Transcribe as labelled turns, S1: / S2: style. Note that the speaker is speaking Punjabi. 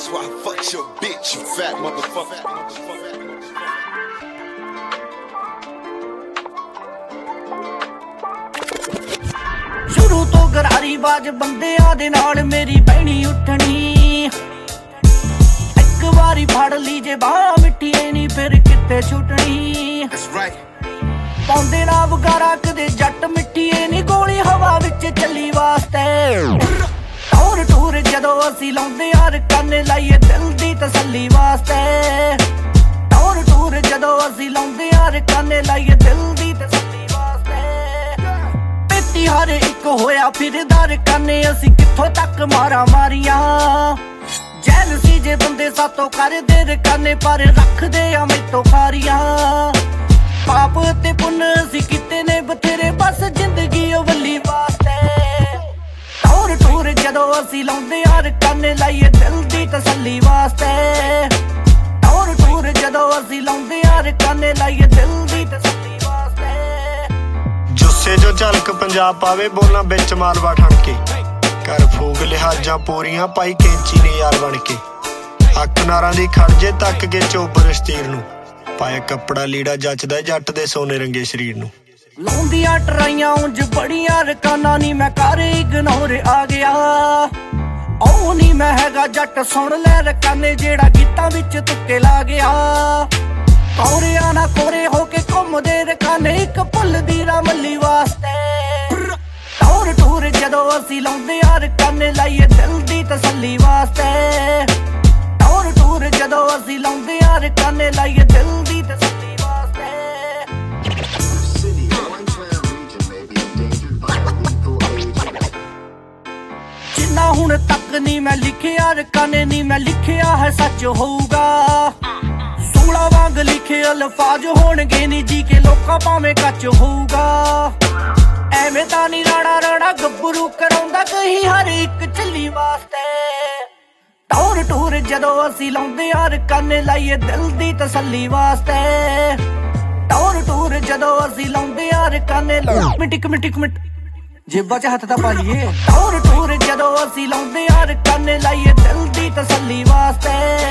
S1: That's why I fucked your bitch, you fat motherfucker.
S2: ਸ਼ੁਰੂ ਤੋਂ ਗਰਾਰੀ ਬਾਜ ਬੰਦਿਆਂ ਦੇ ਨਾਲ ਮੇਰੀ ਬਹਿਣੀ ਉੱਠਣੀ। ਇੱਕ ਵਾਰੀ ਫੜ ਲਈ ਜੇ ਬਾਹ ਮਿੱਠੀਏ ਨੀ ਫਿਰ ਕਿੱਥੇ ਛੁੱਟਣੀ। ਪਾਉਂਦੇ ਨਾ ਵਗਾਰਾ ਕਦੇ ਜੱਟ ਮਿੱਠੀਏ ਨੀ ਗੋਲੀ ਹਵਾ ਵਿੱਚ ਚੱਲੀ ਵਾਸਤੇ। ਟੌਰ ਟੂਰ ਜਦੋਂ ਅਸੀਂ ਲਾਉਂਦੇ ਯਾਰ ਕੰਨ ਲਾਈਏ ਦਿਲ ਦੀ ਤਸੱਲੀ ਵਾਸਤੇ। ਟੌਰ ਟੂਰ ਜਦੋਂ ਅਸੀਂ ਲਾਉਂਦੇ ਯਾਰ ਕੰਨ ਲਾਈਏ ਦਿਲ ਦੀ ਤਸੱਲੀ ਵਾਸਤੇ। ਪੇਤੀ ਹਰ ਇੱਕ ਹੋਇਆ ਫਿਰਦਾ ਰਕਾਨੇ ਅਸੀਂ ਕਿੱਥੋਂ ਤੱਕ ਮਾਰਾ ਮਾਰੀਆਂ। ਜੈਲ ਸੀ ਜੇ ਬੰਦੇ ਸਾਤੋਂ ਕਰਦੇ ਰਕਾਨੇ ਪਰ ਰੱਖਦੇ ਆ ਮੈਥੋਂ ਖਾਰੀਆਂ। ਪਾਪ ਤੇ ਪੁੰਨ ਅਸੀਂ ਕੀਤੇ ਨੇ ਬਥੇਰੇ ਬਸ ਜ਼ਿੰਦਗੀ ਅਵੱਲੀ ਵਾਸਤੇ। ਟੌਰ ਟੂਰ ਜਦੋਂ ਅਸੀਂ ਲਾਉਂਦੇ ਯਾਰ ਕੰਨ ਲਾਈਏ ਦਿਲ ਦੀ ਤਸੱਲੀ ਵਾਸਤੇ। ਟੌਰ ਟੂਰ ਜਦੋਂ ਅਸੀਂ ਲਾਉਂਦੇ ਯਾਰ ਕੰਨ ਲਾਈਏ ਦਿਲ ਦੀ ਤਸੱਲੀ ਵਾਸਤੇ।
S3: ਜੁੱਸੇ ਜੋ ਝਲਕ ਪੰਜਾਬ ਪਾਵੇ ਬੋਲਾਂ ਵਿੱਚ ਮਾਲਵਾ ਠਣ ਕੇ। ਕਰ ਫੂਕ ਲਿਹਾਜ਼ਾਂ ਪੂਰੀਆਂ ਪਾਈ ਕੈਂਚੀ ਨੇ ਯਾਰ ਬਣ ਕੇ। ਅੱਖ ਨਾਰਾਂ ਦੀ ਖੜਜੇ ਤੱਕ ਕੇ ਚੋਬਰ ਸਟੀਰ ਨੂੰ। ਪਾਇਆ ਕੱਪੜਾ ਲੀੜਾ ਜੱਚਦਾ ਜੱਟ ਦੇ ਸੋਨੇ ਰੰਗੇ ਸਰੀਰ ਨੂੰ।
S2: ਲਾਉਂਦੀਆਂ ਟਰਾਈਆਂ ਉਂਝ ਬੜੀਆਂ ਰਕਾਨਾਂ ਨੀ ਮੈਂ ਕਰ ਇਗਨੋਰ ਆ ਗਿਆ। ਉਹ ਨੀ ਮੈਂ ਹੈਗਾ ਜੱਟ ਸੁਣ ਲੈ ਰਕਾਨੇ ਜਿਹੜਾ ਗੀਤਾਂ ਵਿੱਚ ਤੁੱਕੇ ਲਾ ਗਿਆ। ਕੋਰਿਆਂ ਨਾ ਕੋਰੇ ਹੋ ਕੇ ਘੁੰਮਦੇ ਰਕਾਨੇ ਇੱਕ ਭੁੱਲ ਦੀ ਰਮਲੀ ਵਾਸਤੇ। ਟੌਰ ਟੂਰ ਜਦੋਂ ਅਸੀਂ ਲਾਉਂਦੇ ਯਾਰ ਕੰਨ ਲਾਈਏ ਦਿਲ ਦੀ ਤਸੱਲੀ ਵਾਸਤੇ। ਟੌਰ ਟੂਰ ਜਦੋਂ ਅਸੀਂ ਲਾਉਂਦੇ ਯਾਰ ਕੰਨ ਲਾਈਏ ਦਿਲ ਦੀ ਤਸੱਲੀ ਵਾਸਤੇ। ਜਿੰਨਾ ਹੁਣ ਤੱਕ ਨੀ ਮੈਂ ਲਿਖਿਆ ਰਕਾਨੇ ਨੀ ਮੈਂ ਲਿਖਿਆ ਹੈ ਸੱਚ ਹੋਊਗਾ। ਸੂਲਾ ਵਾਂਗ ਲਿਖੇ ਅਲਫਾਜ਼ ਹੋਣਗੇ ਨੀ ਜੀ ਕੇ ਲੋਕਾਂ ਭਾਵੇਂ ਕੱਚ ਹੋਊਗਾ। ਐਵੇਂ ਤਾਂ ਨੀ ਰਾੜਾ ਰਾੜਾ ਗੱਭਰੂ ਕਰਾਉਂਦਾ ਕਹੀ ਹਰ ਇੱਕ ਚੱਲੀ ਵਾਸਤੇ। ਟੌਰ ਟੂਰ ਜਦੋਂ ਅਸੀਂ ਲਾਉਂਦੇ ਯਾਰ ਕੰਨ ਲਾਈਏ ਦਿਲ ਦੀ ਤਸੱਲੀ ਵਾਸਤੇ। ਟੌਰ ਟੂਰ ਜਦੋਂ ਅਸੀਂ ਲਾਉਂਦੇ ਯਾਰ ਕੰਨ ਮਿੰਟ ਮਿੰਟ ਜੇਬਾਂ 'ਚ ਹੱਥ ਤਾਂ ਪਾ ਲਈਏ। ਟੌਰ ਟੂਰ ਜਦੋਂ ਅਸੀਂ ਲਾਉਂਦੇ ਯਾਰ ਕੰਨ ਲਾਈਏ ਦਿਲ ਦੀ ਤਸੱਲੀ ਵਾਸਤੇ।